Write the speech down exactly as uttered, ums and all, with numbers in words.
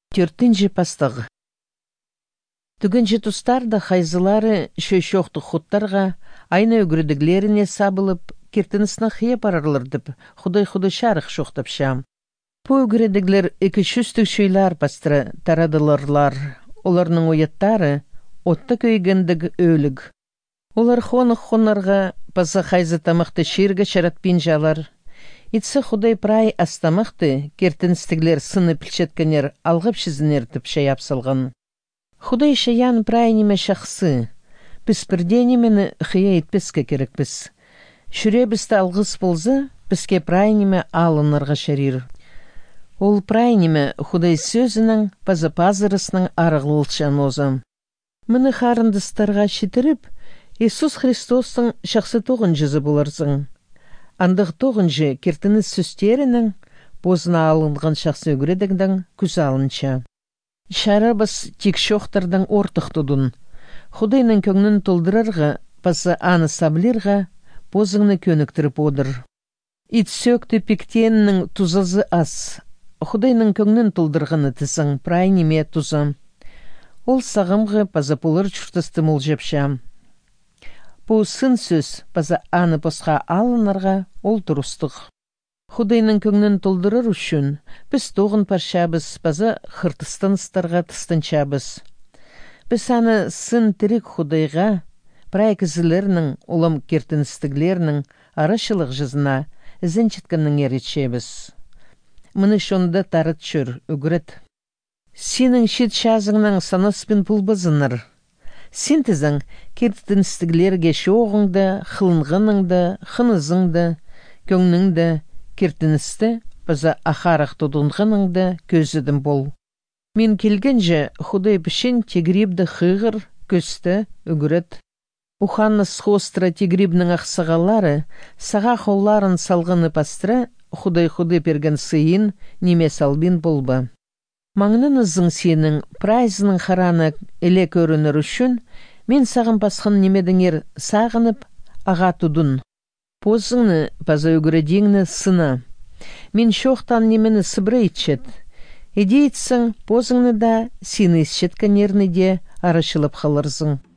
Төртінші пастығы. Түгінші тұстарда хайзылары шөшоқты хуттарға айна өгірдіглеріне сабылып, кертінісіна хия парарлардып, худай-худай шарық шоқтап шам. По өгірдіглер екі шүстік шөйлар пастыры тарадыларлар. Оларның ойаттары отты көйгендіг өліг. Олар хонық-хонарға паса хайзы тамақты шерге шаратпин жалар. Итсі худай прай астамақты кертіністіглер сыны пілчеткенер алғып шізінертіп шаяп салған. Худай шаян прай неме шақсы. Біз бірде немені хия етпеске керек біз. Шүре бізді алғыс болзы, бізге прай неме алынырға шарир. Ол прай неме худай сөзінің пазы пазырысының арығылшан озы. Мұны харындыстарға шетіріп, Иисус Христостың шақсы тоғын жүзі боларсың. Андық тоғынжы кертініс сөстерінің бозына алынған шақсы өгіредігдің күз алынша. Шарабыз тек шоқтардың ортық тұдын. Худайның көңнін толдырарға, пасы аны саблирға бозыңны көніктіріп одыр. Ит сөкті пектенінің тузазы ас. Худайның көңнін толдырғаны тісің прай неме тузам. Ол сағымғы паза пулыр чүртісті мұл жепшам. Бұл сын сөз паза аны посқа алынарға ол тұрыстық. Худайның көңнін толдырыр үшін біз тоғын паршабыз паза қыртыстаныстарға тыстыншабыз. Біз аны сын тірек худайға, прай кізілерінің, олам кертіністіглерінің арашылық жызына ізінчеткінің еретшебіз. Мұны шонда тарыт шүр, үгірет. Сенің шет шазыңның санаспен пұлбызыныр. Сен тізің кертіністіглерге шоғыңды, қылынғыныңды, қынызыңды, көңніңді, кертіністі, бізі ахарақ тұдынғыныңды көзідім бол. Мен келгенже худай пішін тегрибді қығыр, көсті, үгірет. Уханны схостыра тегрибнің ақсығалары, саға қолларын салғыны пастыра, худай-худай перген сыйын неме салбин болба. Маңнынызың сенің прайзының қараны әле көрінір үшін, мен сағын пасқын немедіңер сағынып аға тұдын. Позыңны паза өгіредеңні сына. Мен шоқтан немені сыбры етшет. Еде етсің, позыңны да сені ісшеткенерні де арашылып қалырзың.